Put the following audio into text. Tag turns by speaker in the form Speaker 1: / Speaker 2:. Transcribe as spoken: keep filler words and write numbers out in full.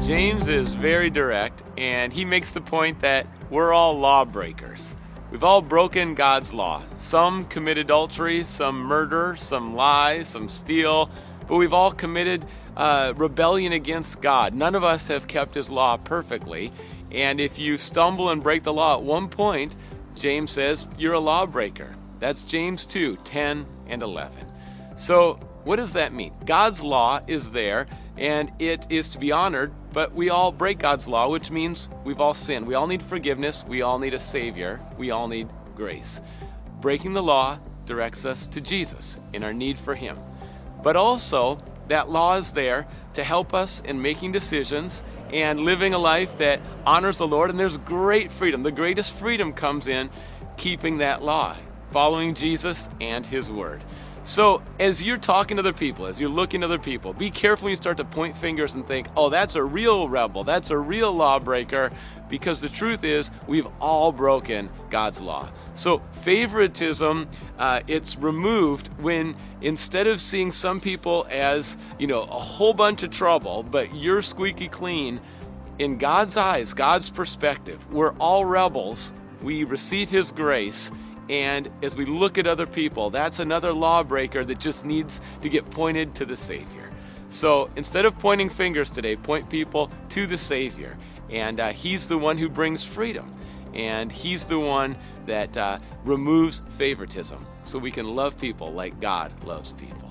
Speaker 1: James is very direct, and he makes the point that we're all lawbreakers. We've all broken God's law. Some commit adultery, some murder, some lie, some steal, but we've all committed uh, rebellion against God. None of us have kept his law perfectly, and if you stumble and break the law at one point, James says you're a lawbreaker. That's James two, ten and eleven. So what does that mean? God's law is there, and it is to be honored, but we all break God's law, which means we've all sinned. We all need forgiveness. We all need a Savior. We all need grace. Breaking the law directs us to Jesus in our need for him. But also, that law is there to help us in making decisions and living a life that honors the Lord, and there's great freedom. The greatest freedom comes in keeping that law, following Jesus and his word. So as you're talking to other people, as you're looking at other people, be careful when you start to point fingers and think, oh, that's a real rebel, that's a real lawbreaker, because the truth is we've all broken God's law. So favoritism, uh, it's removed when instead of seeing some people as, you know, a whole bunch of trouble, but you're squeaky clean, in God's eyes, God's perspective, we're all rebels. We receive his grace. And as we look at other people, that's another lawbreaker that just needs to get pointed to the Savior. So instead of pointing fingers today, point people to the Savior. And uh, he's the one who brings freedom. And he's the one that uh, removes favoritism. So we can love people like God loves people.